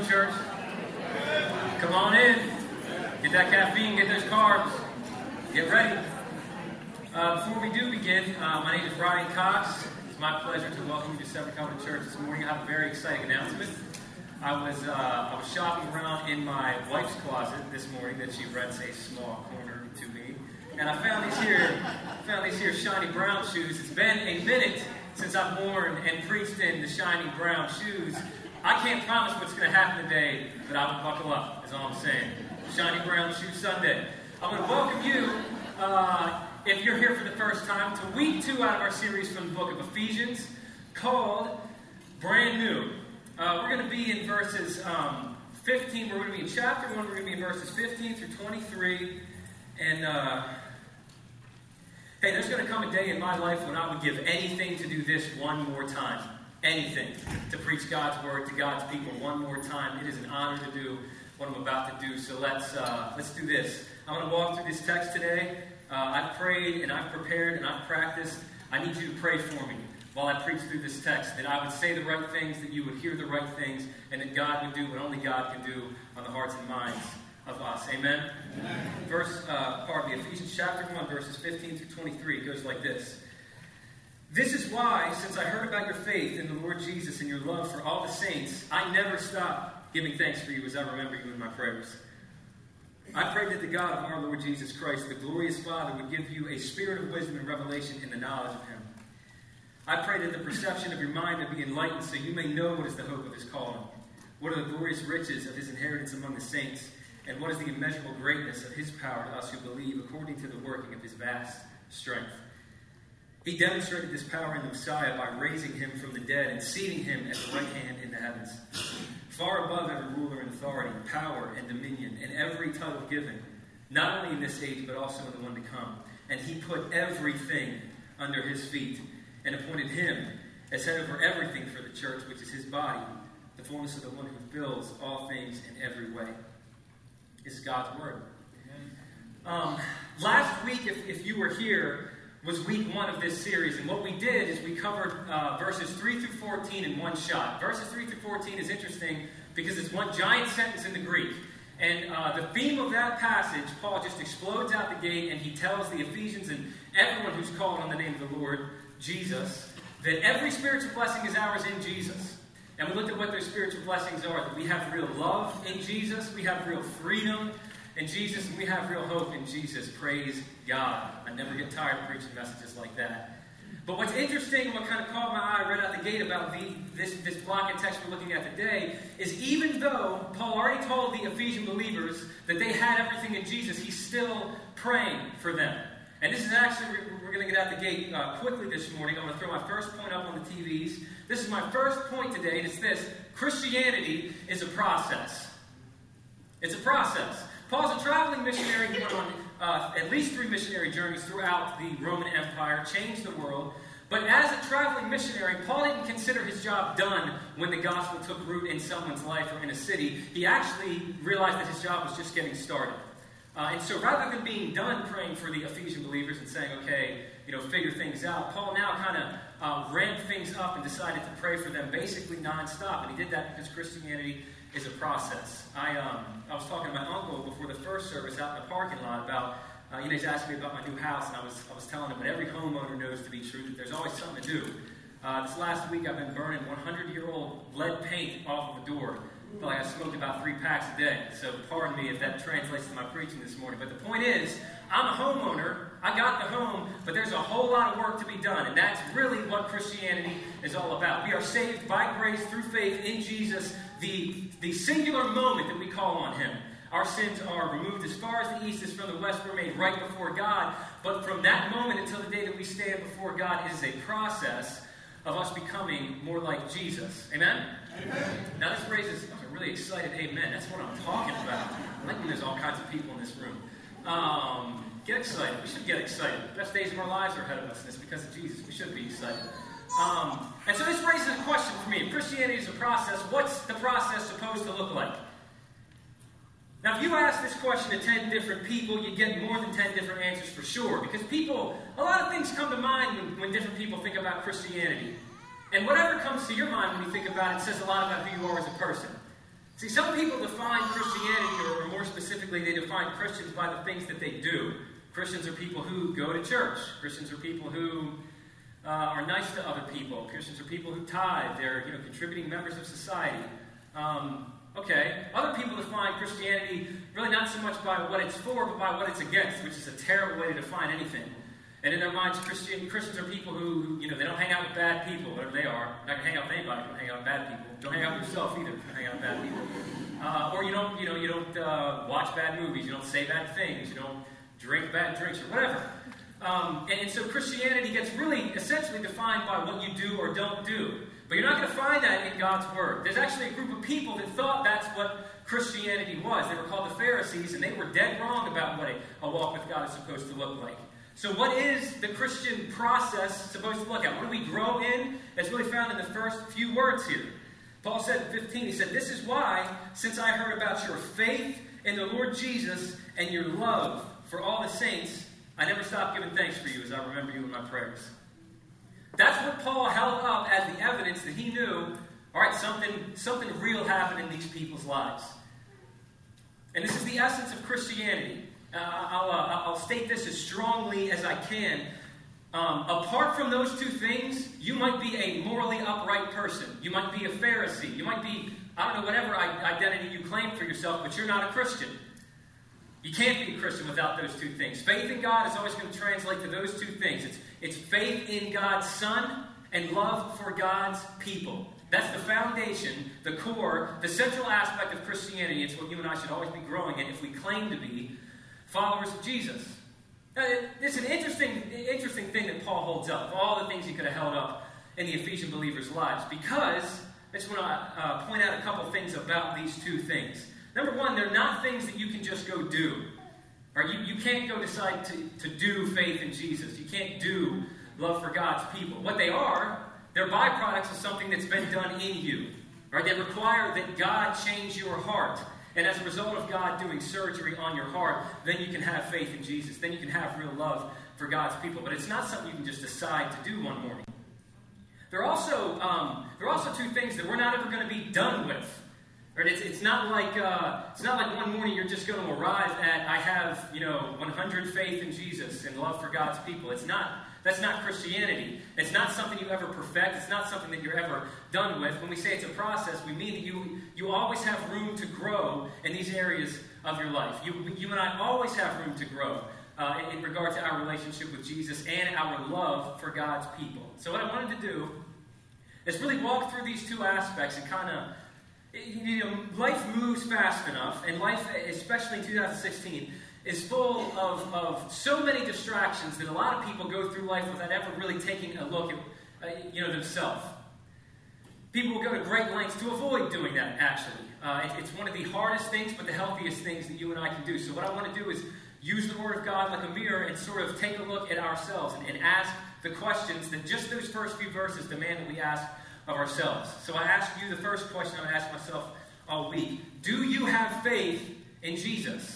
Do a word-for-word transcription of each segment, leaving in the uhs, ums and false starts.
church? Come on in. Get that caffeine, get those carbs. Get ready. Uh, before we do begin, uh, my name is Ryan Cox. It's my pleasure to welcome you to Seventh Covenant Church this morning. I have a very exciting announcement. I was uh, I was shopping around in my wife's closet this morning that she rents a small corner to me, and I found these here found these here shiny brown shoes. It's been a minute since I've worn and preached in the shiny brown shoes. I can't promise what's going to happen today, but I will buckle up, is all I'm saying. Shiny Brown Shoe Sunday. I want to welcome you, uh, if you're here for the first time, to week two out of our series from the book of Ephesians, called Brand New. Uh, we're going to be in verses um, fifteen, we're going to be in chapter one, we're going to be in verses fifteen through twenty-three, and uh, hey, there's going to come a day in my life when I would give anything to do this one more time. Anything to preach God's word to God's people one more time. It is an honor to do what I'm about to do. So let's uh, let's do this. I'm going to walk through this text today. Uh, I've prayed and I've prepared and I've practiced. I need you to pray for me while I preach through this text, that I would say the right things, that you would hear the right things, and that God would do what only God can do on the hearts and minds of us. Amen? Amen. Verse, uh, pardon me, Ephesians chapter one, verses fifteen through twenty-three. It goes like this. This is why, since I heard about your faith in the Lord Jesus and your love for all the saints, I never stop giving thanks for you as I remember you in my prayers. I pray that the God of our Lord Jesus Christ, the glorious Father, would give you a spirit of wisdom and revelation in the knowledge of him. I pray that the perception of your mind may be enlightened so you may know what is the hope of his calling, what are the glorious riches of his inheritance among the saints, and what is the immeasurable greatness of his power to us who believe according to the working of his vast strength. He demonstrated this power in the Messiah by raising him from the dead and seating him at the right hand in the heavens, far above every ruler and authority, power and dominion, and every title given, not only in this age but also in the one to come. And he put everything under his feet and appointed him as head over everything for the church, which is his body, the fullness of the one who fills all things in every way. This is God's word. Um, last week, if, if you were here, was week one of this series, and what we did is we covered uh, verses three through fourteen in one shot. Verses three through fourteen is interesting because it's one giant sentence in the Greek, and uh, the theme of that passage, Paul just explodes out the gate, and he tells the Ephesians and everyone who's called on the name of the Lord Jesus that every spiritual blessing is ours in Jesus. And we looked at what those spiritual blessings are, that we have real love in Jesus, we have real freedom in Jesus, and we have real hope in Jesus. Praise God. I never get tired of preaching messages like that. But what's interesting and what kind of caught my eye right out the gate about the, this, this block of text we're looking at today is even though Paul already told the Ephesian believers that they had everything in Jesus, he's still praying for them. And this is actually, we're going to get out the gate uh, quickly this morning. I'm going to throw my first point up on the T Vs. This is my first point today, and it's this. Christianity is a process. It's a process. Paul's a traveling missionary. He went on uh, at least three missionary journeys throughout the Roman Empire, changed the world. But as a traveling missionary, Paul didn't consider his job done when the gospel took root in someone's life or in a city. He actually realized that his job was just getting started. Uh, and so rather than being done praying for the Ephesian believers and saying, okay, you know, figure things out, Paul now kind of uh, ramped things up and decided to pray for them basically nonstop. And he did that because Christianity is a process. I um I was talking to my uncle before the first service out in the parking lot about, uh, you know, he's asked me about my new house, and I was I was telling him what every homeowner knows to be true, that there's always something to do. Uh, this last week I've been burning hundred-year-old lead paint off of a door. I feel like I smoked about three packs a day, so pardon me if that translates to my preaching this morning. But the point is, I'm a homeowner, I got the home, but there's a whole lot of work to be done, and that's really what Christianity is all about. We are saved by grace through faith in Jesus, the, the singular moment that we call on him. Our sins are removed as far as the east is from the west. We're made right before God, but from that moment until the day that we stand before God, it is a process of us becoming more like Jesus. Amen? Amen. Now this raises a really excited amen. That's what I'm talking about. I like when there's all kinds of people in this room. Um, get excited. We should get excited. The best days of our lives are ahead of us, and it's because of Jesus. We should be excited. Um, and so this raises a question for me. If Christianity is a process, what's the process supposed to look like? Now, if you ask this question to ten different people, you get more than ten different answers for sure. Because people, a lot of things come to mind when, when different people think about Christianity. And whatever comes to your mind when you think about it says a lot about who you are as a person. See, some people define Christianity, or, or more specifically, they define Christians by the things that they do. Christians are people who go to church. Christians are people who uh, are nice to other people. Christians are people who tithe. They're, you know, contributing members of society. Um, okay. Other people define Christianity really not so much by what it's for, but by what it's against, which is a terrible way to define anything. And in their minds, Christian, Christians are people who, you know, they don't hang out with bad people, whatever they are. You're not going to hang out with anybody. You don't hang out with bad people. Don't hang out with yourself either if you hang out with bad people. Uh, or you don't, you know, you don't uh, watch bad movies. You don't say bad things. You don't drink bad drinks or whatever. Um, and, and so Christianity gets really essentially defined by what you do or don't do. But you're not going to find that in God's Word. There's actually a group of people that thought that's what Christianity was. They were called the Pharisees, and they were dead wrong about what a, a walk with God is supposed to look like. So what is the Christian process supposed to look at? What do we grow in? It's really found in the first few words here. Paul said in fifteen, he said, "This is why, since I heard about your faith in the Lord Jesus and your love for all the saints, I never stopped giving thanks for you as I remember you in my prayers." That's what Paul held up as the evidence that he knew, all right, something, something real happened in these people's lives. And this is the essence of Christianity. Uh, I'll, uh, I'll state this as strongly as I can. Um, apart from those two things, you might be a morally upright person. You might be a Pharisee. You might be, I don't know, whatever identity you claim for yourself, but you're not a Christian. You can't be a Christian without those two things. Faith in God is always going to translate to those two things. It's, it's faith in God's Son and love for God's people. That's the foundation, the core, the central aspect of Christianity. It's what you and I should always be growing in if we claim to be followers of Jesus. Now, it's an interesting, interesting thing that Paul holds up, of all the things he could have held up in the Ephesian believers' lives, because I just want to uh, point out a couple things about these two things. Number one, they're not things that you can just go do. Or you, you can't go decide to, to do faith in Jesus. You can't do love for God's people. What they are, they're byproducts of something that's been done in you. Right? They require that God change your heart. And as a result of God doing surgery on your heart, then you can have faith in Jesus. Then you can have real love for God's people. But it's not something you can just decide to do one morning. There are also, um, there are also two things that we're not ever going to be done with. Right? It's, it's not like uh, it's not like one morning you're just going to arrive at, I have, you know, one hundred faith in Jesus and love for God's people. It's not. That's not Christianity. It's not something you ever perfect. It's not something that you're ever done with. When we say it's a process, we mean that you, you always have room to grow in these areas of your life. You, you and I always have room to grow uh, in, in regard to our relationship with Jesus and our love for God's people. So what I wanted to do is really walk through these two aspects and kind of, you know, life moves fast enough, and life, especially in two thousand sixteen, is full of, of so many distractions that a lot of people go through life without ever really taking a look at uh, you know, themselves. People will go to great lengths to avoid doing that, actually. Uh, it, it's one of the hardest things, but the healthiest things that you and I can do. So what I want to do is use the Word of God like a mirror and sort of take a look at ourselves and, and ask the questions that just those first few verses demand that we ask of ourselves. So I ask you the first question I ask myself all week. Do you have faith in Jesus?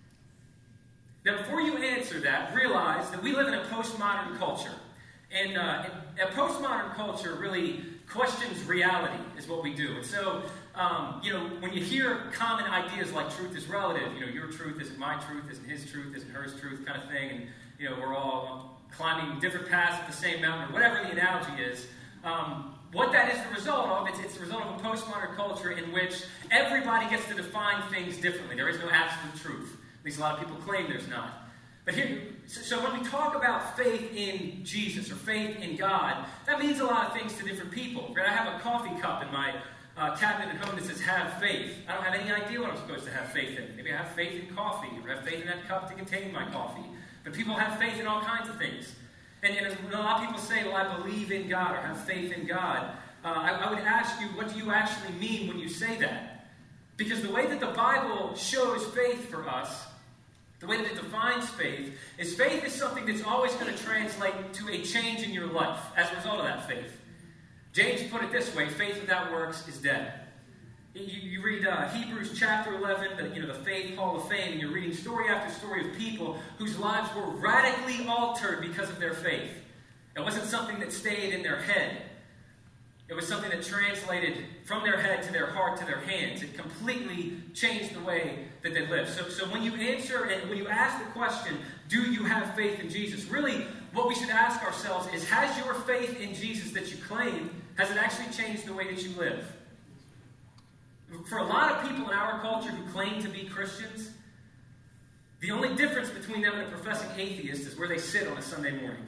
Now, before you answer that, realize that we live in a postmodern culture. And uh, a postmodern culture really questions reality, is what we do. And so, um, you know, when you hear common ideas like truth is relative, you know, your truth isn't my truth, isn't his truth, isn't hers truth kind of thing, and, you know, we're all climbing different paths at the same mountain, or whatever the analogy is, um, what that is the result of, it's, it's the result of a postmodern culture in which everybody gets to define things differently. There is no absolute truth. At least a lot of people claim there's not. But here, so when we talk about faith in Jesus or faith in God, that means a lot of things to different people. Right? I have a coffee cup in my uh, cabinet at home that says have faith. I don't have any idea what I'm supposed to have faith in. Maybe I have faith in coffee, or have faith in that cup to contain my coffee. But people have faith in all kinds of things. And, and a lot of people say, well, I believe in God or have faith in God. Uh, I, I would ask you, what do you actually mean when you say that? Because the way that the Bible shows faith for us, the way that it defines faith, is faith is something that's always going to translate to a change in your life as a result of that faith. James put it this way: faith without works is dead. You, you read uh, Hebrews chapter eleven, the, you know, the Faith Hall of Fame, and you're reading story after story of people whose lives were radically altered because of their faith. It wasn't something that stayed in their head. It was something that translated from their head to their heart to their hands. It completely changed the way that they lived. So, so when you answer and when you ask the question, do you have faith in Jesus? Really, what we should ask ourselves is, has your faith in Jesus that you claim, has it actually changed the way that you live? For a lot of people in our culture who claim to be Christians, the only difference between them and a professing atheist is where they sit on a Sunday morning.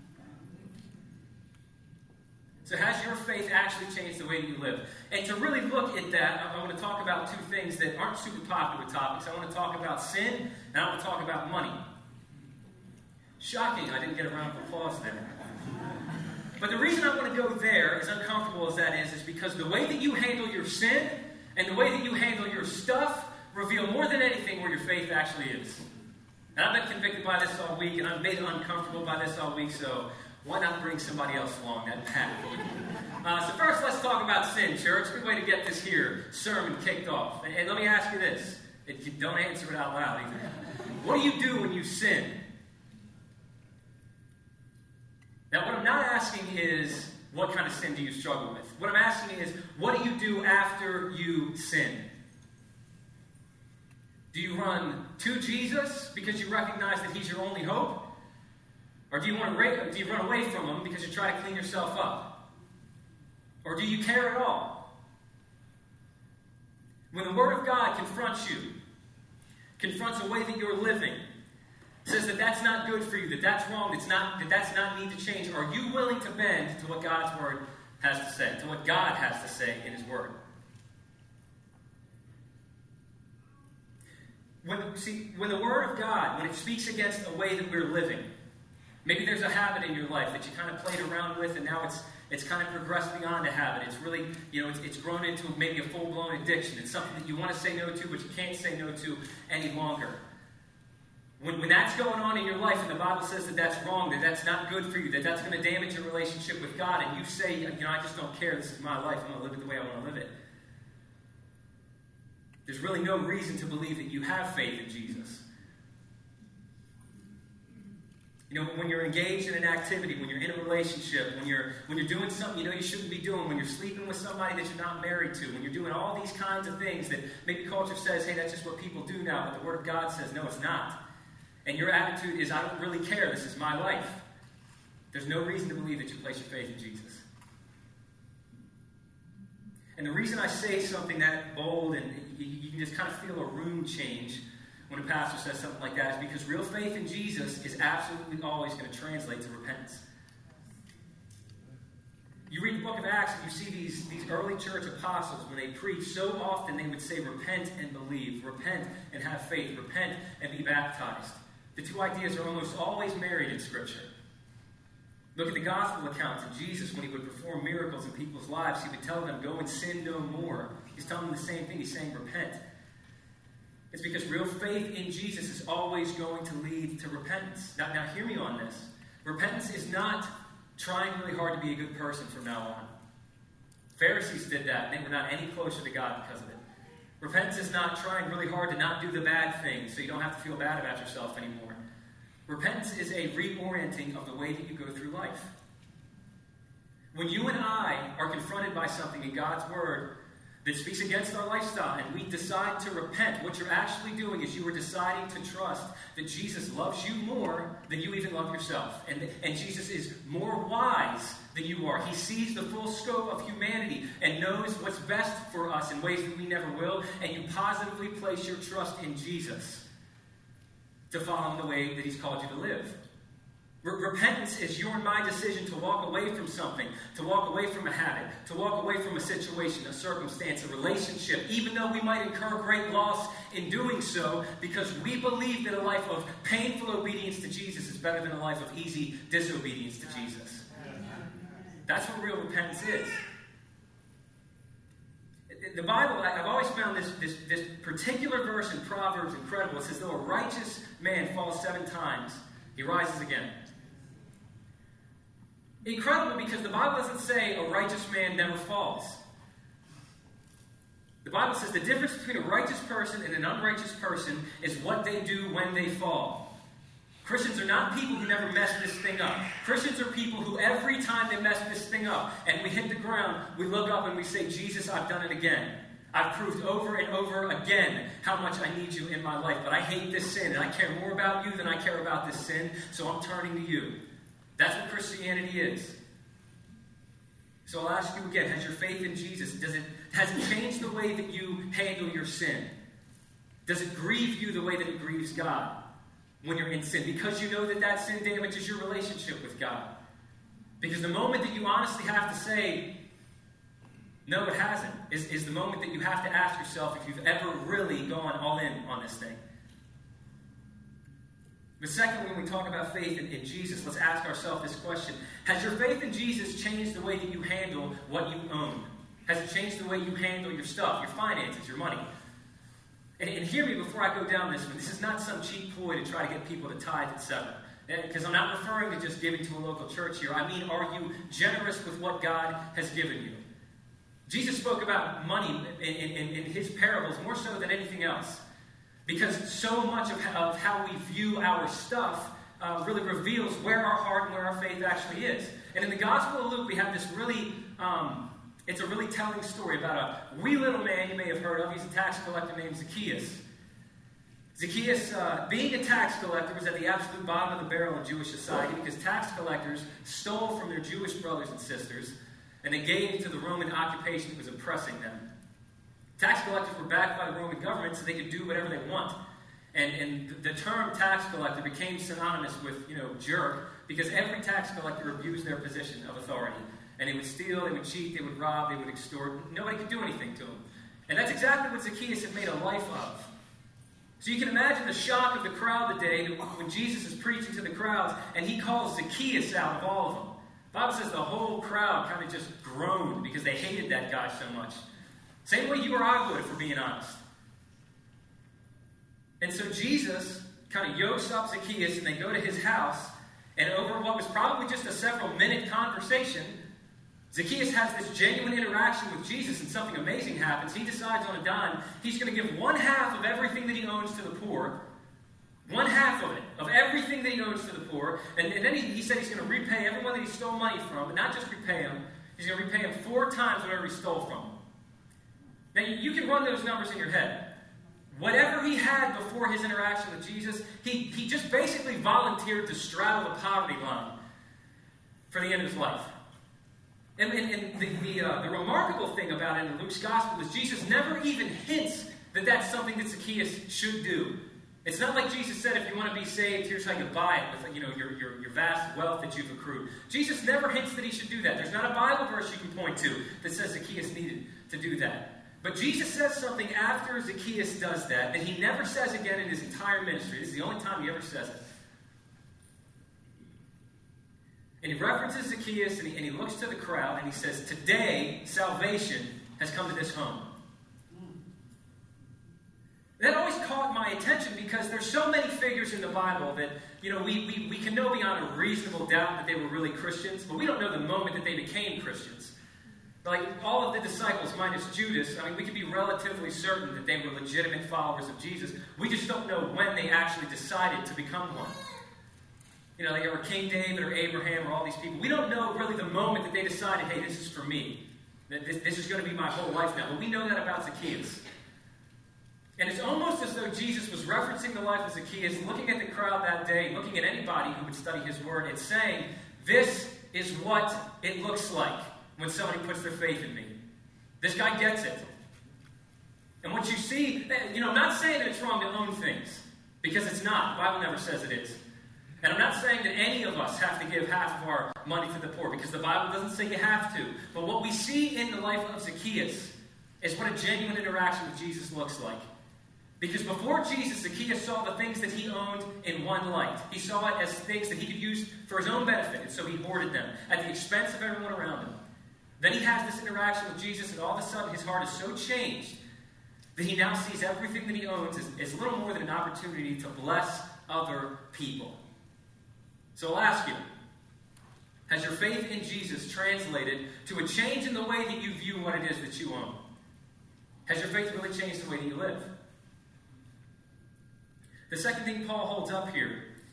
So has your faith actually changed the way that you live? And to really look at that, I want to talk about two things that aren't super popular topics. I want to talk about sin, and I want to talk about money. Shocking, I didn't get a round of applause there. But the reason I want to go there, as uncomfortable as that is, is because the way that you handle your sin and the way that you handle your stuff reveal more than anything where your faith actually is. And I've been convicted by this all week, and I've made uncomfortable by this all week, so why not bring somebody else along that path? Uh, so first, let's talk about sin, church. Good way to get this here sermon kicked off. And, and let me ask you this. If you don't answer it out loud either. What do you do when you sin? Now, what I'm not asking is, what kind of sin do you struggle with? What I'm asking is, what do you do after you sin? Do you run to Jesus because you recognize that He's your only hope? Or do you want to do you run away from Him because you try to clean yourself up? Or do you care at all? When the Word of God confronts you, confronts a way that you're living, says that that's not good for you, that that's wrong, that's not, that that's not need to change, are you willing to bend to what God's Word has to say, to what God has to say in His Word? When, see, when the Word of God, when it speaks against a way that we're living, maybe there's a habit in your life that you kind of played around with, and now it's it's kind of progressed beyond a habit. It's really, you know, it's, it's grown into maybe a full-blown addiction. It's something that you want to say no to, but you can't say no to any longer. When, when that's going on in your life, and the Bible says that that's wrong, that that's not good for you, that that's going to damage your relationship with God, and you say, you know, I just don't care, this is my life, I'm going to live it the way I want to live it. There's really no reason to believe that you have faith in Jesus. You know, when you're engaged in an activity, when you're in a relationship, when you're when you're doing something you know you shouldn't be doing, when you're sleeping with somebody that you're not married to, when you're doing all these kinds of things that maybe culture says, hey, that's just what people do now, but the Word of God says, no, it's not. And your attitude is, I don't really care, this is my life. There's no reason to believe that you place your faith in Jesus. And the reason I say something that bold, and you, you can just kind of feel a room change when a pastor says something like that, is because real faith in Jesus is absolutely always going to translate to repentance. You read the book of Acts and you see these, these early church apostles, when they preached, so often they would say, repent and believe, repent and have faith, repent and be baptized. The two ideas are almost always married in Scripture. Look at the gospel accounts of Jesus when He would perform miracles in people's lives. He would tell them, go and sin no more. He's telling them the same thing. He's saying, repent. It's because real faith in Jesus is always going to lead to repentance. Now, now hear me on this. Repentance is not trying really hard to be a good person from now on. Pharisees did that, and they were not any closer to God because of it. Repentance is not trying really hard to not do the bad things so you don't have to feel bad about yourself anymore. Repentance is a reorienting of the way that you go through life. When you and I are confronted by something in God's Word that speaks against our lifestyle, and we decide to repent, what you're actually doing is you are deciding to trust that Jesus loves you more than you even love yourself. And, and Jesus is more wise than you are. He sees the full scope of humanity and knows what's best for us in ways that we never will. And you positively place your trust in Jesus to follow in the way that He's called you to live. Repentance is your and my decision to walk away from something, to walk away from a habit, to walk away from a situation, a circumstance, a relationship, even though we might incur great loss in doing so, because we believe that a life of painful obedience to Jesus is better than a life of easy disobedience to Jesus. That's what real repentance is. The Bible, I've always found this, this, this particular verse in Proverbs incredible. It says, though a righteous man falls seven times, he rises again. Incredible, because the Bible doesn't say a righteous man never falls. The Bible says the difference between a righteous person and an unrighteous person is what they do when they fall. Christians are not people who never mess this thing up. Christians are people who every time they mess this thing up and we hit the ground, we look up and we say, Jesus, I've done it again. I've proved over and over again how much I need you in my life. But I hate this sin, and I care more about you than I care about this sin, so I'm turning to you. That's what Christianity is. So I'll ask you again, has your faith in Jesus, does it, has it changed the way that you handle your sin? Does it grieve you the way that it grieves God when you're in sin? Because you know that that sin damages your relationship with God. Because the moment that you honestly have to say, no, it hasn't, is, is the moment that you have to ask yourself if you've ever really gone all in on this thing. But secondly, when we talk about faith in, in Jesus, let's ask ourselves this question. Has your faith in Jesus changed the way that you handle what you own? Has it changed the way you handle your stuff, your finances, your money? And, and hear me before I go down this one. This is not some cheap ploy to try to get people to tithe et cetera. Because I'm not referring to just giving to a local church here. I mean, are you generous with what God has given you? Jesus spoke about money in, in, in his parables more so than anything else. Because so much of how, of how we view our stuff uh, really reveals where our heart and where our faith actually is. And in the Gospel of Luke, we have this really, um, it's a really telling story about a wee little man you may have heard of. He's a tax collector named Zacchaeus. Zacchaeus, uh, being a tax collector, was at the absolute bottom of the barrel in Jewish society because tax collectors stole from their Jewish brothers and sisters, and they gave to the Roman occupation that was oppressing them. Tax collectors were backed by the Roman government so they could do whatever they want. And, and the term tax collector became synonymous with, you know, jerk, because every tax collector abused their position of authority. And they would steal, they would cheat, they would rob, they would extort. Nobody could do anything to them. And that's exactly what Zacchaeus had made a life of. So you can imagine the shock of the crowd today when Jesus is preaching to the crowds and he calls Zacchaeus out of all of them. The Bible says the whole crowd kind of just groaned because they hated that guy so much. Same way you or I would, if we're being honest. And so Jesus kind of yokes up Zacchaeus and they go to his house, and over what was probably just a several minute conversation, Zacchaeus has this genuine interaction with Jesus, and something amazing happens. He decides on a dime he's going to give one half of everything that he owns to the poor. One half of it, of everything that he owns to the poor. And, and then he, he said he's going to repay everyone that he stole money from, but not just repay him. He's going to repay him four times whatever he stole from him. Now, you can run those numbers in your head. Whatever he had before his interaction with Jesus, he, he just basically volunteered to straddle the poverty line for the end of his life. And, and, and the, the, uh, the remarkable thing about it in Luke's Gospel is Jesus never even hints that that's something that Zacchaeus should do. It's not like Jesus said, if you want to be saved, here's how you buy it with, you know, your, your, your vast wealth that you've accrued. Jesus never hints that he should do that. There's not a Bible verse you can point to that says Zacchaeus needed to do that. But Jesus says something after Zacchaeus does that that he never says again in his entire ministry. This is the only time he ever says it. And he references Zacchaeus, and he, and he looks to the crowd, and he says, today, salvation has come to this home. That always caught my attention because there's so many figures in the Bible that, you know, we, we, we can know beyond a reasonable doubt that they were really Christians, but we don't know the moment that they became Christians. Like all of the disciples minus Judas, I mean, we can be relatively certain that they were legitimate followers of Jesus. We just don't know when they actually decided to become one. You know, like they were King David or Abraham or all these people. We don't know really the moment that they decided, hey, this is for me. This, this is going to be my whole life now. But we know that about Zacchaeus. And it's almost as though Jesus was referencing the life of Zacchaeus, looking at the crowd that day, looking at anybody who would study his word, and saying, this is what it looks like when somebody puts their faith in me. This guy gets it. And what you see, you know, I'm not saying that it's wrong to own things, because it's not. The Bible never says it is. And I'm not saying that any of us have to give half of our money to the poor, because the Bible doesn't say you have to. But what we see in the life of Zacchaeus is what a genuine interaction with Jesus looks like. Because before Jesus, Zacchaeus saw the things that he owned in one light. He saw it as things that he could use for his own benefit, and so he hoarded them at the expense of everyone around him. Then he has this interaction with Jesus, and all of a sudden his heart is so changed that he now sees everything that he owns as, as little more than an opportunity to bless other people. So I'll ask you, has your faith in Jesus translated to a change in the way that you view what it is that you own? Has your faith really changed the way that you live? The second thing Paul holds up here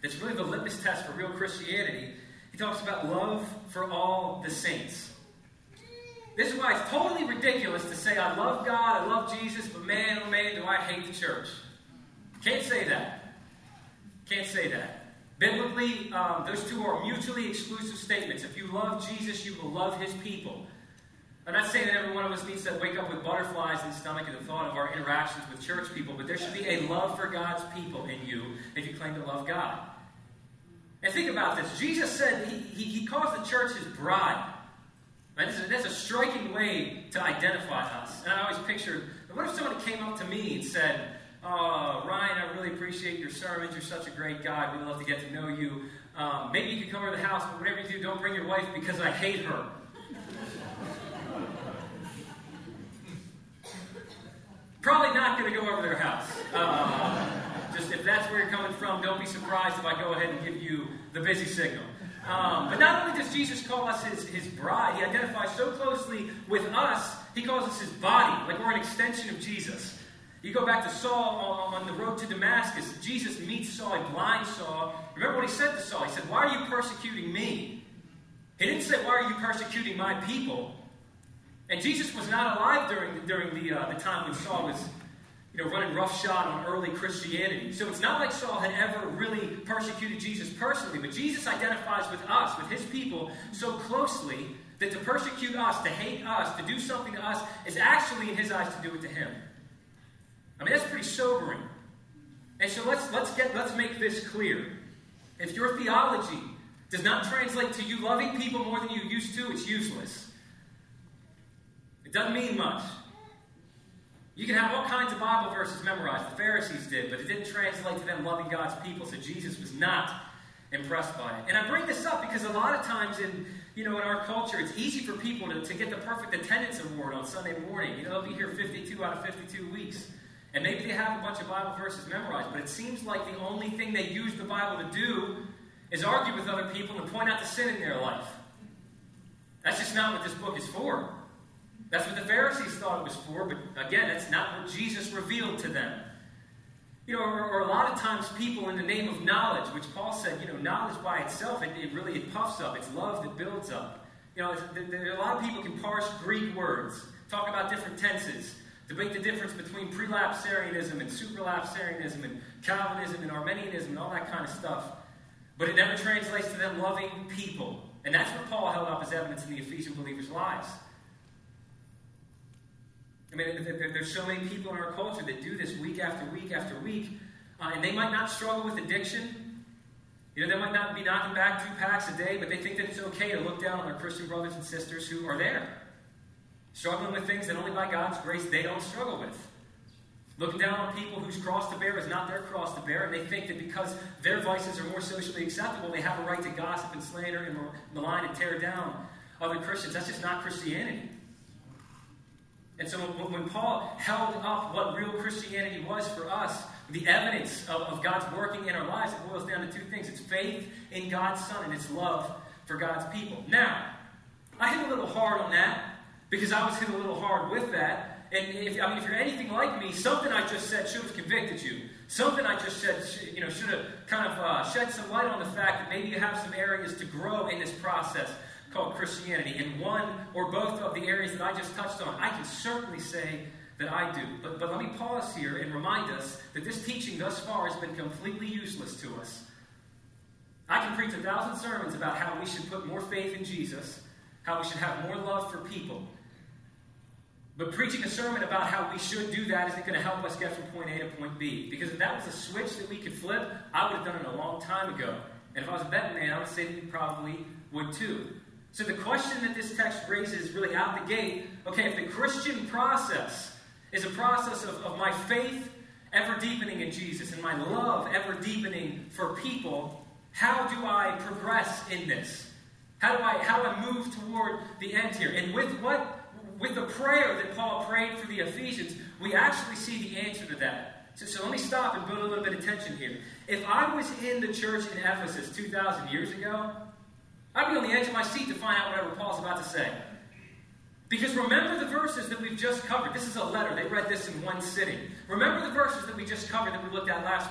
that's really the litmus test for real Christianity. He talks about love for all the saints. This is why it's totally ridiculous to say, I love God, I love Jesus, but man, oh man, do I hate the church. Can't say that. Can't say that. Biblically, um, those two are mutually exclusive statements. If you love Jesus, you will love his people. I'm not saying that every one of us needs to wake up with butterflies in the stomach at the thought of our interactions with church people, but there should be a love for God's people in you if you claim to love God. And think about this. Jesus said he, he, he calls the church his bride. Right? That's, a, that's a striking way to identify us. And I always pictured, what if someone came up to me and said, oh, Ryan, I really appreciate your sermons. You're such a great guy. We'd love to get to know you. Um, maybe you could come over to the house, but whatever you do, don't bring your wife because I hate her. Probably not going to go over their house. Uh, just if that's where you're coming from, don't be surprised if I go ahead and give you the busy signal. Um, but not only does Jesus call us his, his bride, he identifies so closely with us, he calls us his body, like we're an extension of Jesus. You go back to Saul on, on the road to Damascus. Jesus meets Saul, a blind Saul. Remember what he said to Saul? He said, why are you persecuting me? He didn't say, why are you persecuting my people? And Jesus was not alive during, during the, uh, the time when Saul was you know, running roughshod on early Christianity. So it's not like Saul had ever really persecuted Jesus personally, but Jesus identifies with us, with his people, so closely that to persecute us, to hate us, to do something to us, is actually, in his eyes, to do it to him. I mean, that's pretty sobering. And so let's let's get let's make this clear. If your theology does not translate to you loving people more than you used to, it's useless. It doesn't mean much. You can have all kinds of Bible verses memorized. The Pharisees did, but it didn't translate to them loving God's people, so Jesus was not impressed by it. And I bring this up because a lot of times in, you know, in our culture, it's easy for people to, to get the perfect attendance award on Sunday morning. You know, they'll be here fifty-two out of fifty-two weeks. And maybe they have a bunch of Bible verses memorized, but it seems like the only thing they use the Bible to do is argue with other people and point out the sin in their life. That's just not what this book is for. That's what the Pharisees thought it was for, but again, that's not what Jesus revealed to them. You know, or, or a lot of times people in the name of knowledge, which Paul said, you know, knowledge by itself, it, it really it puffs up. It's love that builds up. You know, there, there, a lot of people can parse Greek words, talk about different tenses, debate the difference between prelapsarianism and supralapsarianism and Calvinism and Arminianism and all that kind of stuff. But it never translates to them loving people. And that's what Paul held up as evidence in the Ephesian believers' lives. I mean, there's so many people in our culture that do this week after week after week, uh, and they might not struggle with addiction. You know, they might not be knocking back two packs a day, but they think that it's okay to look down on their Christian brothers and sisters who are there, struggling with things that only by God's grace they don't struggle with. Looking down on people whose cross to bear is not their cross to bear, and they think that because their vices are more socially acceptable, they have a right to gossip and slander and malign and tear down other Christians. That's just not Christianity. And so when, when Paul held up what real Christianity was for us, the evidence of, of God's working in our lives, it boils down to two things. It's faith in God's Son and it's love for God's people. Now, I hit a little hard on that because I was hit a little hard with that. And if, I mean, if you're anything like me, something I just said should have convicted you. Something I just said, you know, should have kind of uh, shed some light on the fact that maybe you have some areas to grow in this process called Christianity. In one or both of the areas that I just touched on, I can certainly say that I do. But, but let me pause here and remind us that this teaching thus far has been completely useless to us. I can preach a thousand sermons about how we should put more faith in Jesus, how we should have more love for people. But preaching a sermon about how we should do that isn't going to help us get from point A to point B. Because if that was a switch that we could flip, I would have done it a long time ago. And if I was a betting man, I would say that you probably would too. So the question that this text raises really out the gate, okay, if the Christian process is a process of, of my faith ever deepening in Jesus and my love ever deepening for people, how do I progress in this? How do I how do I move toward the end here? And with what with the prayer that Paul prayed for the Ephesians, we actually see the answer to that. So, so let me stop and build a little bit of tension here. If I was in the church in Ephesus two thousand years ago, I'd be on the edge of my seat to find out whatever Paul's about to say. Because remember the verses that we've just covered. This is a letter. They read this in one sitting. Remember the verses that we just covered that we looked at last week.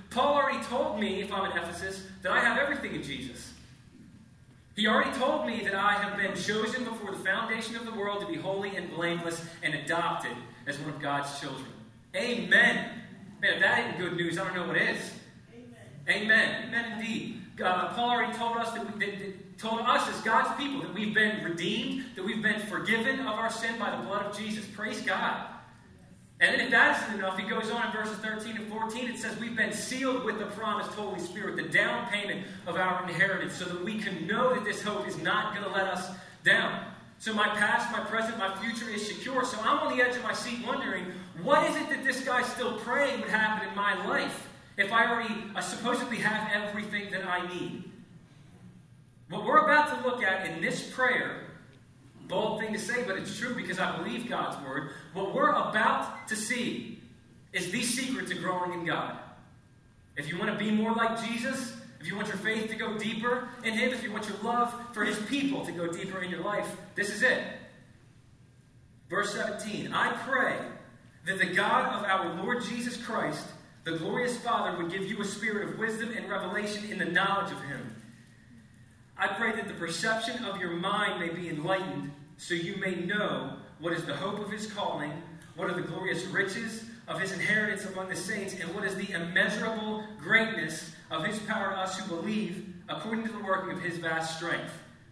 Paul already told me, if I'm in Ephesus, that I have everything in Jesus. He already told me that I have been chosen before the foundation of the world to be holy and blameless and adopted as one of God's children. Amen. Man, if that ain't good news, I don't know what is. Amen. Amen, Amen indeed. Uh, Paul already told us that, we, that, that told us as God's people that we've been redeemed, that we've been forgiven of our sin by the blood of Jesus. Praise God. And then if that isn't enough, he goes on in verses thirteen and fourteen. It says we've been sealed with the promised Holy Spirit, the down payment of our inheritance, so that we can know that this hope is not going to let us down. So my past, my present, my future is secure. So I'm on the edge of my seat wondering, what is it that this guy's still praying would happen in my life if I already I supposedly have everything that I need? What we're about to look at in this prayer, bold thing to say, but it's true because I believe God's word. What we're about to see is the secret to growing in God. If you want to be more like Jesus, if you want your faith to go deeper in Him, if you want your love for His people to go deeper in your life, this is it. Verse seventeen, I pray that the God of our Lord Jesus Christ, the glorious Father, would give you a spirit of wisdom and revelation in the knowledge of Him. I pray that the perception of your mind may be enlightened, so you may know what is the hope of His calling, what are the glorious riches of His inheritance among the saints, and what is the immeasurable greatness of His power to us who believe, according to the working of His vast strength.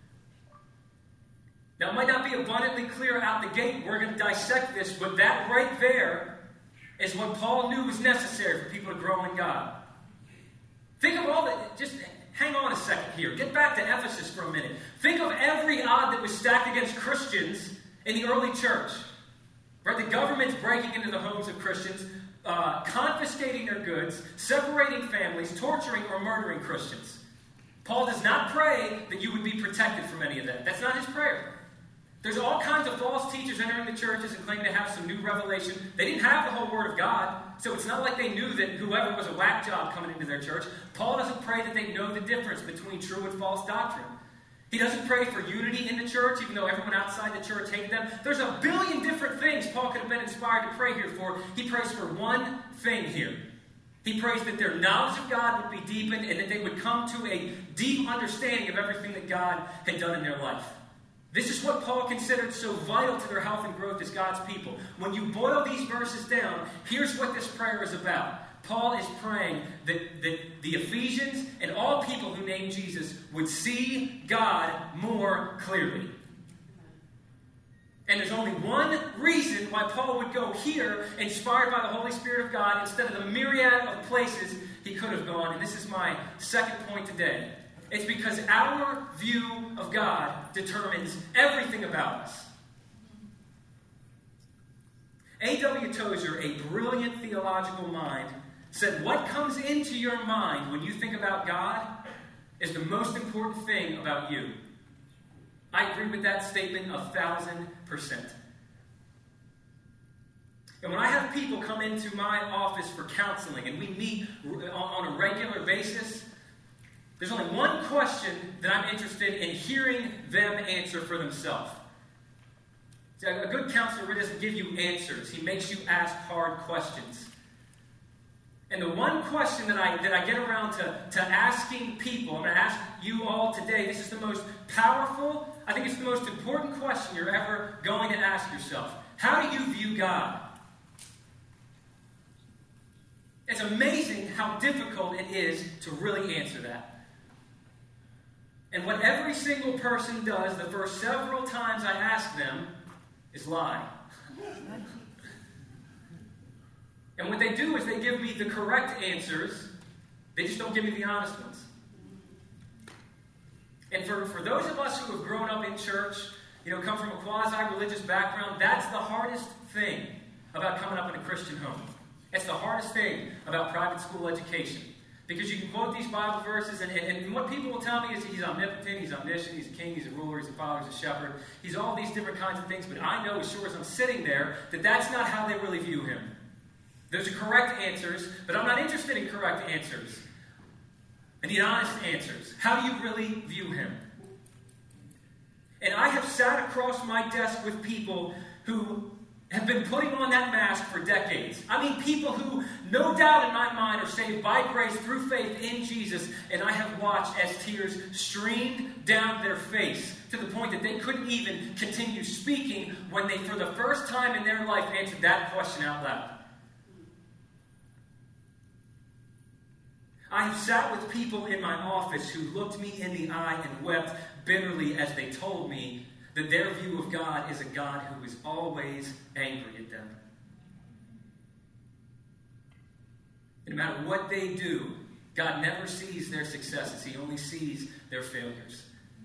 Now, it might not be abundantly clear out the gate. We're going to dissect this, but that right there is what Paul knew was necessary for people to grow in God. Think of all that, just hang on a second here. Get back to Ephesus for a minute. Think of every odd that was stacked against Christians in the early church. Right? The government's breaking into the homes of Christians, uh, confiscating their goods, separating families, torturing or murdering Christians. Paul does not pray that you would be protected from any of that. That's not his prayer. There's all kinds of false teachers entering the churches and claiming to have some new revelation. They didn't have the whole Word of God, so it's not like they knew that whoever was a whack job coming into their church. Paul doesn't pray that they know the difference between true and false doctrine. He doesn't pray for unity in the church, even though everyone outside the church hated them. There's a billion different things Paul could have been inspired to pray here for. He prays for one thing here. He prays that their knowledge of God would be deepened and that they would come to a deep understanding of everything that God had done in their life. This is what Paul considered so vital to their health and growth as God's people. When you boil these verses down, here's what this prayer is about. Paul is praying that, that the Ephesians and all people who name Jesus would see God more clearly. And there's only one reason why Paul would go here, inspired by the Holy Spirit of God, instead of the myriad of places he could have gone. And this is my second point today. It's because our view of God determines everything about us. A W Tozer, a brilliant theological mind, said what comes into your mind when you think about God is the most important thing about you. I agree with that statement a thousand percent. And when I have people come into my office for counseling and we meet on a regular basis, there's only one question that I'm interested in hearing them answer for themselves. See, a good counselor doesn't give you answers. He makes you ask hard questions. And the one question that I that I get around to, to asking people, I'm going to ask you all today, this is the most powerful, I think it's the most important question you're ever going to ask yourself. How do you view God? It's amazing how difficult it is to really answer that. And what every single person does the first several times I ask them is lie. And what they do is they give me the correct answers. They just don't give me the honest ones. And for, for those of us who have grown up in church, you know, come from a quasi-religious background, that's the hardest thing about coming up in a Christian home. It's the hardest thing about private school education. Because you can quote these Bible verses, and, and, and what people will tell me is he's omnipotent, he's omniscient, he's a king, he's a ruler, he's a father, he's a shepherd. He's all these different kinds of things, but I know as sure as I'm sitting there that that's not how they really view him. Those are correct answers, but I'm not interested in correct answers. I need honest answers. How do you really view him? And I have sat across my desk with people who have been putting on that mask for decades. I mean, people who, no doubt in my mind, are saved by grace through faith in Jesus, and I have watched as tears streamed down their face to the point that they couldn't even continue speaking when they, for the first time in their life, answered that question out loud. I have sat with people in my office who looked me in the eye and wept bitterly as they told me that their view of God is a God who is always angry at them. No matter what they do, God never sees their successes. He only sees their failures.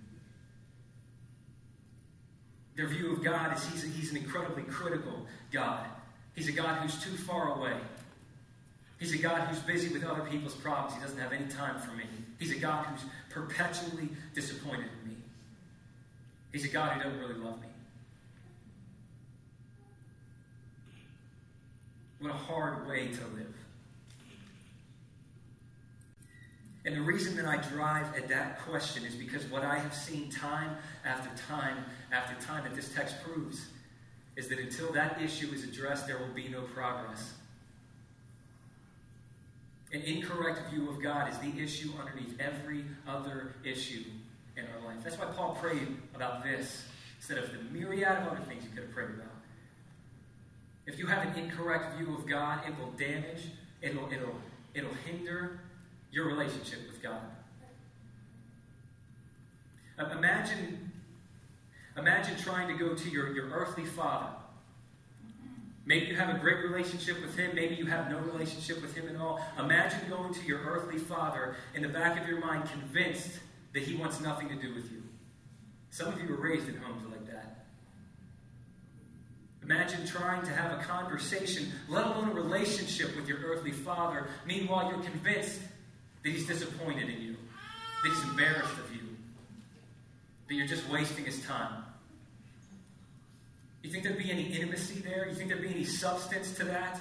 Their view of God is he's, he's an incredibly critical God. He's a God who's too far away. He's a God who's busy with other people's problems. He doesn't have any time for me. He's a God who's perpetually disappointed in me. He's a God who doesn't really love me. What a hard way to live. And the reason that I drive at that question is because what I have seen time after time after time that this text proves is that until that issue is addressed, there will be no progress. An incorrect view of God is the issue underneath every other issue in our life. That's why Paul prayed about this instead of the myriad of other things he could have prayed about. If you have an incorrect view of God, it will damage, it'll, it'll, it'll hinder your relationship with God. Uh, imagine, imagine trying to go to your, your earthly father. Maybe you have a great relationship with him. Maybe you have no relationship with him at all. Imagine going to your earthly father in the back of your mind convinced that he wants nothing to do with you. Some of you were raised in homes like that. Imagine trying to have a conversation, let alone a relationship with your earthly father. Meanwhile, you're convinced that he's disappointed in you, that he's embarrassed of you, that you're just wasting his time. You think there'd be any intimacy there? You think there'd be any substance to that?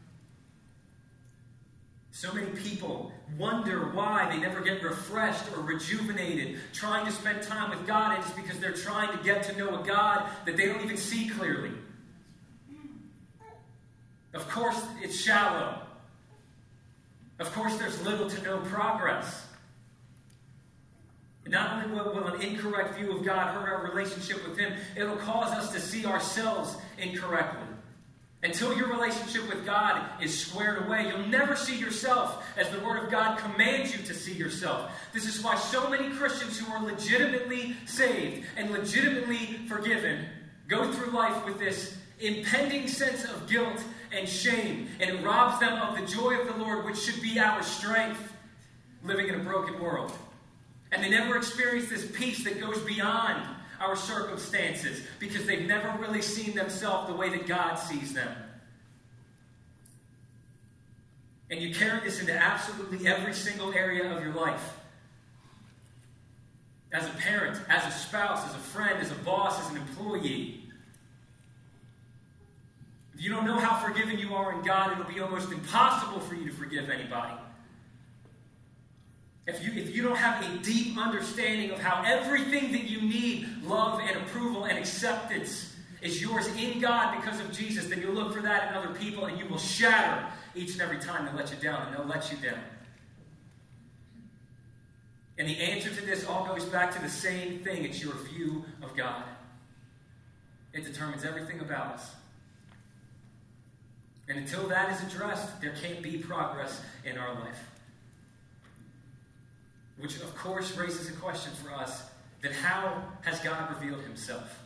So many people wonder why they never get refreshed or rejuvenated trying to spend time with God, and it's because they're trying to get to know a God that they don't even see clearly. Of course, it's shallow. Of course, there's little to no progress. Not only will, will an incorrect view of God hurt our relationship with Him, it'll cause us to see ourselves incorrectly. Until your relationship with God is squared away, you'll never see yourself as the Word of God commands you to see yourself. This is why so many Christians who are legitimately saved and legitimately forgiven go through life with this impending sense of guilt and shame, and it robs them of the joy of the Lord, which should be our strength, living in a broken world. And they never experience this peace that goes beyond our circumstances because they've never really seen themselves the way that God sees them. And you carry this into absolutely every single area of your life. As a parent, as a spouse, as a friend, as a boss, as an employee. If you don't know how forgiven you are in God, it'll be almost impossible for you to forgive anybody. If you, if you don't have a deep understanding of how everything that you need, love and approval and acceptance, is yours in God because of Jesus, then you'll look for that in other people and you will shatter each and every time they let you down, and they'll let you down. And the answer to this all goes back to the same thing. It's your view of God. It determines everything about us. And until that is addressed, there can't be progress in our life. Which, of course, raises a question for us, that how has God revealed Himself?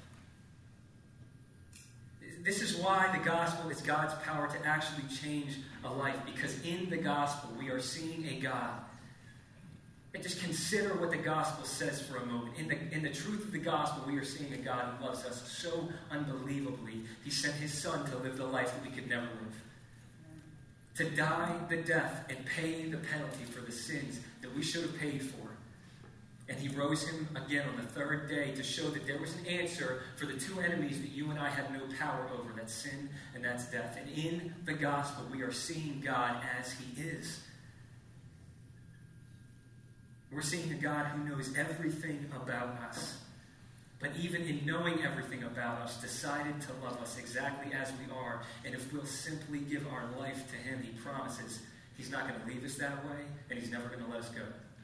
This is why the gospel is God's power to actually change a life, because in the gospel we are seeing a God. And just consider what the gospel says for a moment. In the, in the truth of the gospel, we are seeing a God who loves us so unbelievably. He sent His Son to live the life that we could never live. To die the death and pay the penalty for the sins that we should have paid for. And He rose Him again on the third day to show that there was an answer for the two enemies that you and I had no power over. That's sin and that's death. And in the gospel, we are seeing God as He is. We're seeing a God who knows everything about us. but even in knowing everything about us, decided to love us exactly as we are. And if we'll simply give our life to him, he promises he's not going to leave us that way, and he's never going to let us go.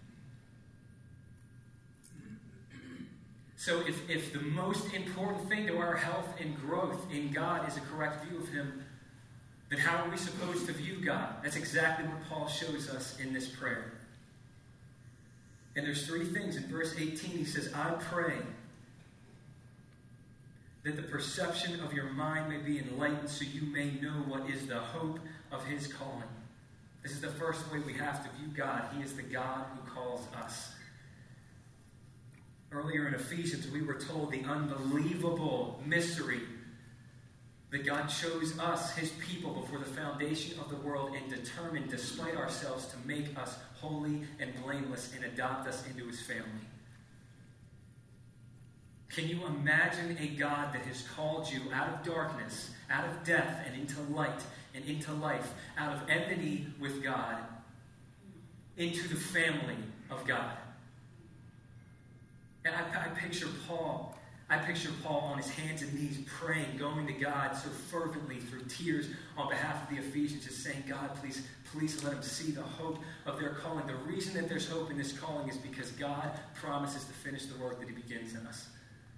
So if, if the most important thing to our health and growth in God is a correct view of him, then how are we supposed to view God? That's exactly what Paul shows us in this prayer. And there's three things. In verse eighteen, he says, I pray that the perception of your mind may be enlightened so you may know what is the hope of his calling. This is the first way we have to view God. He is the God who calls us. Earlier in Ephesians, we were told the unbelievable mystery that God chose us, his people, before the foundation of the world and determined, despite ourselves, to make us holy and blameless and adopt us into his family. Can you imagine a God that has called you out of darkness, out of death, and into light, and into life, out of enmity with God, into the family of God? And I, I picture Paul. I picture Paul on his hands and knees praying, going to God so fervently through tears on behalf of the Ephesians, just saying, God, please, please let them see the hope of their calling. The reason that there's hope in this calling is because God promises to finish the work that he begins in us.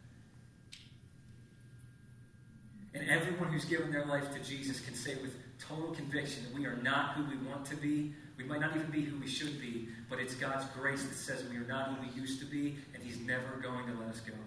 And everyone who's given their life to Jesus can say with total conviction that we are not who we want to be. We might not even be who we should be, but it's God's grace that says we are not who we used to be, and he's never going to let us go.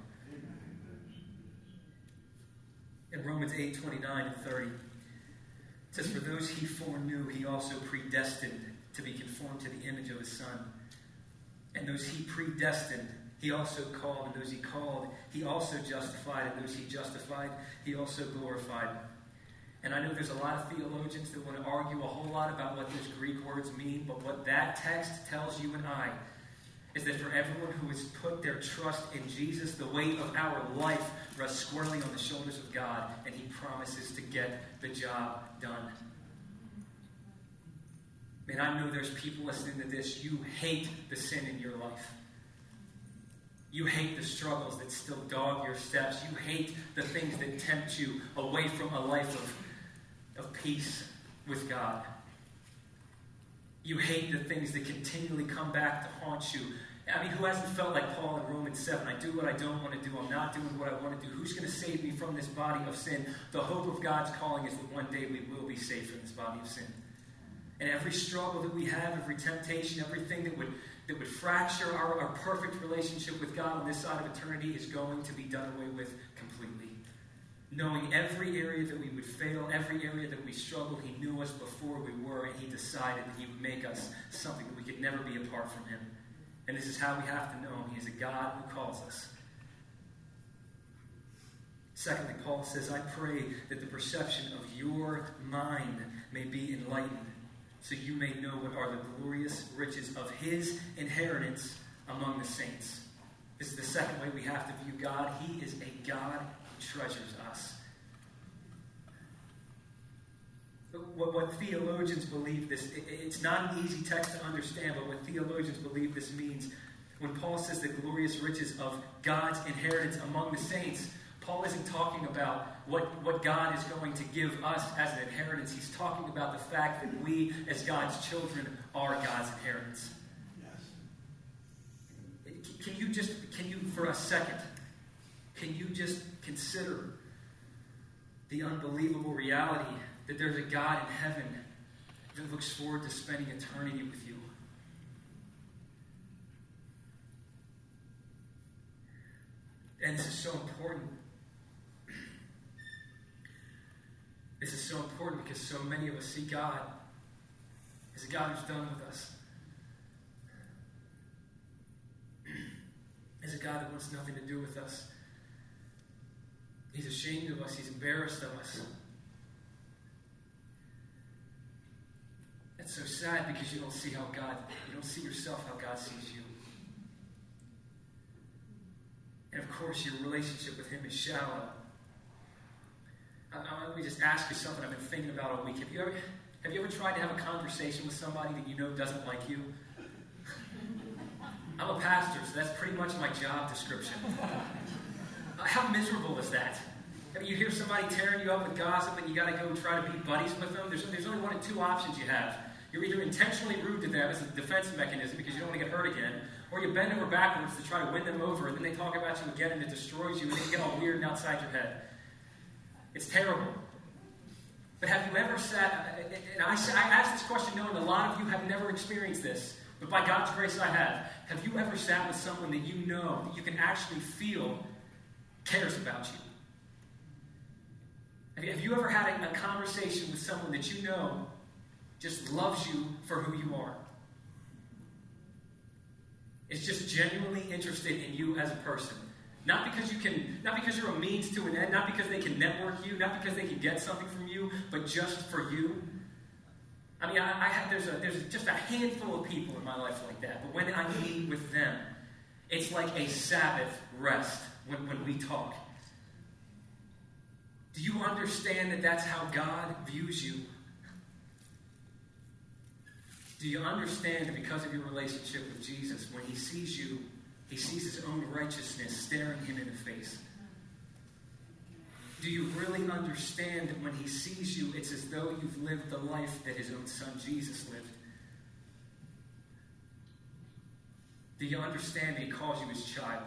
In Romans eight, twenty-nine and thirty, it says, for those he foreknew, he also predestined to be conformed to the image of his Son. And those he predestined, he also called. And those he called, he also justified. And those he justified, he also glorified. And I know there's a lot of theologians that want to argue a whole lot about what those Greek words mean, but what that text tells you and I is that for everyone who has put their trust in Jesus, the weight of our life rests squarely on the shoulders of God, and he promises to get the job done. Man, I know there's people listening to this. You hate the sin in your life. You hate the struggles that still dog your steps. You hate the things that tempt you away from a life of, of peace with God. You hate the things that continually come back to haunt you. I mean, who hasn't felt like Paul in Romans seven? I do what I don't want to do. I'm not doing what I want to do. Who's going to save me from this body of sin? The hope of God's calling is that one day we will be saved from this body of sin. And every struggle that we have, every temptation, everything that would that would fracture our, our perfect relationship with God on this side of eternity is going to be done away with completely. Knowing every area that we would fail, every area that we struggled, he knew us before we were, and he decided that he would make us something that we could never be apart from him. And this is how we have to know him. He is a God who calls us. Secondly, Paul says, I pray that the perception of your mind may be enlightened, so you may know what are the glorious riches of his inheritance among the saints. This is the second way we have to view God. He is a God who treasures us. What, what theologians believe this, it, it's not an easy text to understand, but what theologians believe this means, when Paul says the glorious riches of God's inheritance among the saints, Paul isn't talking about what, what God is going to give us as an inheritance. He's talking about the fact that we, as God's children, are God's inheritance. Yes. Can you just, can you, for a second, can you just consider the unbelievable reality that there's a God in heaven that looks forward to spending eternity with you? And this is so important. This is so important because so many of us see God as a God who's done with us. As a God that wants nothing to do with us. He's ashamed of us. He's embarrassed of us. That's so sad because you don't see how God, you don't see yourself how God sees you. And of course, your relationship with him is shallow. I, let me just ask you something I've been thinking about all week. Have you ever, have you ever tried to have a conversation with somebody that you know doesn't like you? I'm a pastor, so that's pretty much my job description. How miserable is that? I mean, you hear somebody tearing you up with gossip and you got to go try to be buddies with them. There's, there's only one of two options you have. You're either intentionally rude to them as a defense mechanism because you don't want to get hurt again, or you bend over backwards to try to win them over, and then they talk about you again and it destroys you, and then you get all weird and outside your head. It's terrible. But have you ever sat, and I, I ask this question knowing a lot of you have never experienced this, but by God's grace I have. Have you ever sat with someone that you know, that you can actually feel cares about you? Have you, have you ever had a, a conversation with someone that you know just loves you for who you are? Is just genuinely interested in you as a person. Not because you can, not because you're a means to an end, not because they can network you, not because they can get something from you, but just for you. I mean, I, I have, there's a, there's just a handful of people in my life like that. But when I meet with them, it's like a Sabbath rest when, when we talk. Do you understand that that's how God views you? Do you understand that because of your relationship with Jesus, when he sees you, he sees his own righteousness staring him in the face? Do you really understand that when he sees you, it's as though you've lived the life that his own son Jesus lived? Do you understand that he calls you his child?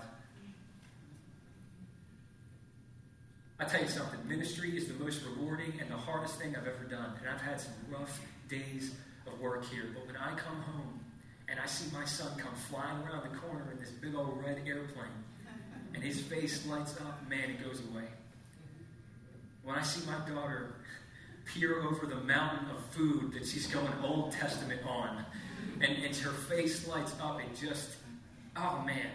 I tell you something, ministry is the most rewarding and the hardest thing I've ever done. And I've had some rough days of work here. But when I come home and I see my son come flying around the corner in this big old red airplane, and his face lights up, man, it goes away. When I see my daughter peer over the mountain of food that she's going Old Testament on, and, and her face lights up, it just, oh man.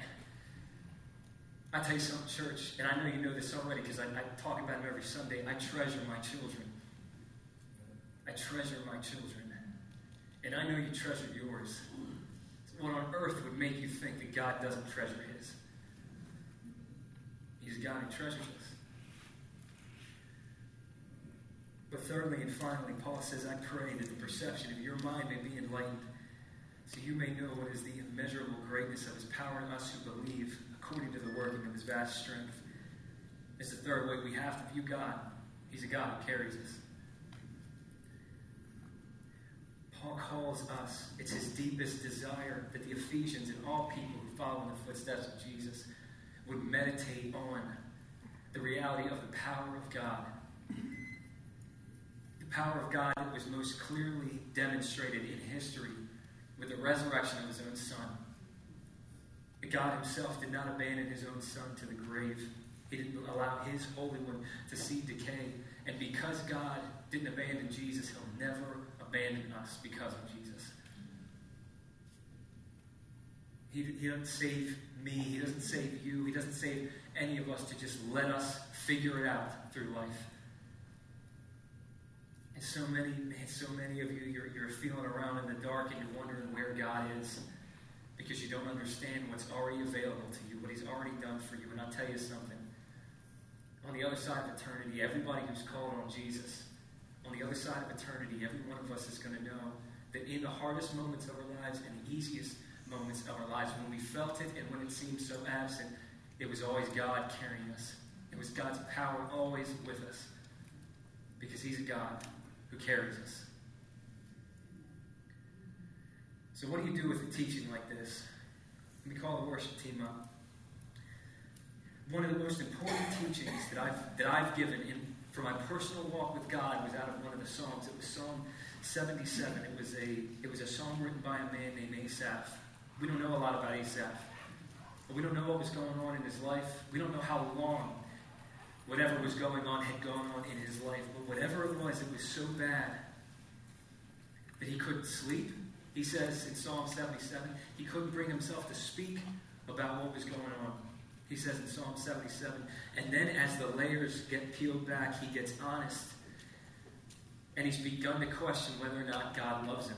I tell you something, church, and I know you know this already because I, I talk about them every Sunday. I treasure my children. I treasure my children. And I know you treasure yours. What on earth would make you think that God doesn't treasure his? He's God who treasures us. But thirdly and finally, Paul says, I pray that the perception of your mind may be enlightened, so you may know what is the immeasurable greatness of his power in us who believe, according to the working of his vast strength. It's the third way we have to view God. He's a God who carries us. Paul calls us, it's his deepest desire that the Ephesians and all people who follow in the footsteps of Jesus would meditate on the reality of the power of God. The power of God that was most clearly demonstrated in history with the resurrection of his own Son. That God himself did not abandon his own Son to the grave. He didn't allow his Holy One to see decay. And because God didn't abandon Jesus, he'll never abandon us because of Jesus. He, he doesn't save me. He doesn't save you. He doesn't save any of us to just let us figure it out through life. And so many, man, so many of you, you're, you're feeling around in the dark and you're wondering where God is because you don't understand what's already available to you, what he's already done for you. And I'll tell you something. On the other side of eternity, everybody who's called on Jesus, on the other side of eternity, every one of us is going to know that in the hardest moments of our lives and the easiest moments of our lives, when we felt it and when it seemed so absent, it was always God carrying us. It was God's power always with us because he's a God who carries us. So what do you do with a teaching like this? Let me call the worship team up. One of the most important teachings that I've that I've given in for my personal walk with God was out of one of the Psalms. It was Psalm seventy-seven. It was a it was a psalm written by a man named Asaph. We don't know a lot about Asaph. We don't know what was going on in his life. We don't know how long whatever was going on had gone on in his life. But whatever it was, it was so bad that he couldn't sleep. He says in Psalm seventy-seven, he couldn't bring himself to speak about what was going on. He says in Psalm seventy-seven, and then as the layers get peeled back, he gets honest. And he's begun to question whether or not God loves him.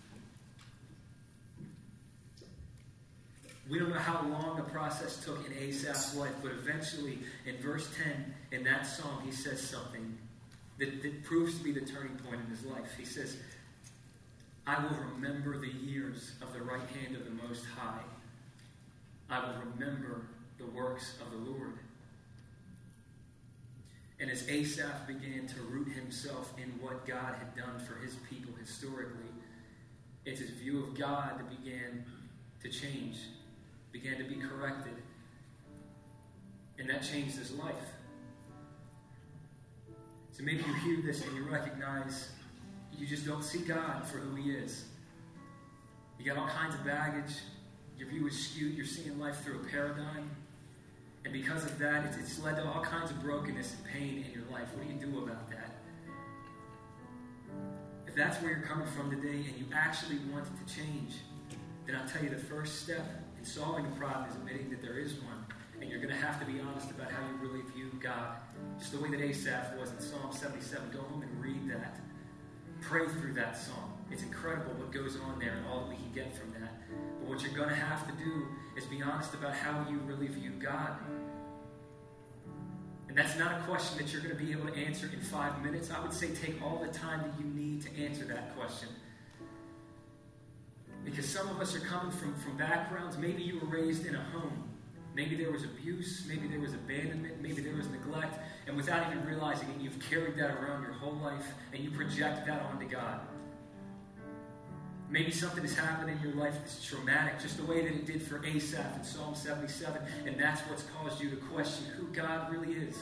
We don't know how long the process took in Asaph's life, but eventually, in verse ten, in that psalm, he says something that, that proves to be the turning point in his life. He says, I will remember the years of the right hand of the Most High. I will remember the works of the Lord. And as Asaph began to root himself in what God had done for his people historically, it's his view of God that began to change, began to be corrected. And that changed his life. So maybe you hear this and you recognize you just don't see God for who he is. You got all kinds of baggage. Your view is skewed. You're seeing life through a paradigm. And because of that, it's, it's led to all kinds of brokenness and pain in your life. What do you do about that? If that's where you're coming from today and you actually want it to change, then I'll tell you the first step in solving the problem is admitting that there is one. And you're going to have to be honest about how you really view God. Just the way that Asaph was in Psalm seventy-seven. Go home and read that. Pray through that psalm. It's incredible what goes on there and all that we can get from that. But what you're going to have to do is be honest about how you really view God. And that's not a question that you're going to be able to answer in five minutes. I would say take all the time that you need to answer that question. Because some of us are coming from, from backgrounds. Maybe you were raised in a home. Maybe there was abuse. Maybe there was abandonment. Maybe there was neglect. And without even realizing it, you've carried that around your whole life and you project that onto God. Maybe something has happened in your life that's traumatic, just the way that it did for Asaph in Psalm seventy-seven, and that's what's caused you to question who God really is.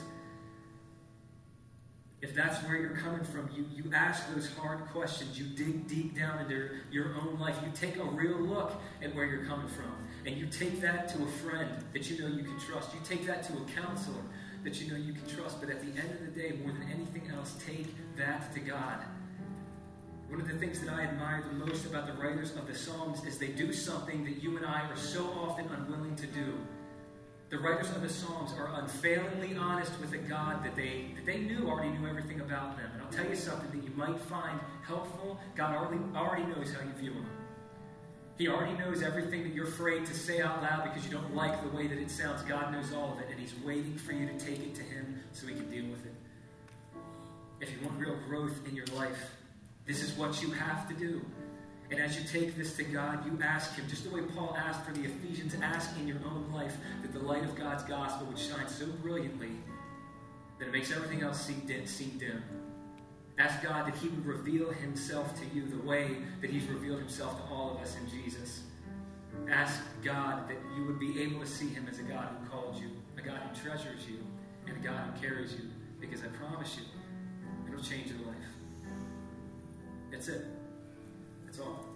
If that's where you're coming from, you, you ask those hard questions. You dig deep down into your own life. You take a real look at where you're coming from. And you take that to a friend that you know you can trust. You take that to a counselor that you know you can trust. But at the end of the day, more than anything else, take that to God. One of the things that I admire the most about the writers of the Psalms is they do something that you and I are so often unwilling to do. The writers of the Psalms are unfailingly honest with a God that they, that they knew already knew everything about them. And I'll tell you something that you might find helpful. God already, already knows how you view him. He already knows everything that you're afraid to say out loud because you don't like the way that it sounds. God knows all of it, and he's waiting for you to take it to him so he can deal with it. If you want real growth in your life, this is what you have to do. And as you take this to God, you ask him, just the way Paul asked for the Ephesians, ask in your own life that the light of God's gospel would shine so brilliantly that it makes everything else seem dim. Seem dim. Ask God that he would reveal himself to you the way that he's revealed himself to all of us in Jesus. Ask God that you would be able to see him as a God who called you, a God who treasures you, and a God who carries you. Because I promise you, it'll change your life. That's it. That's all.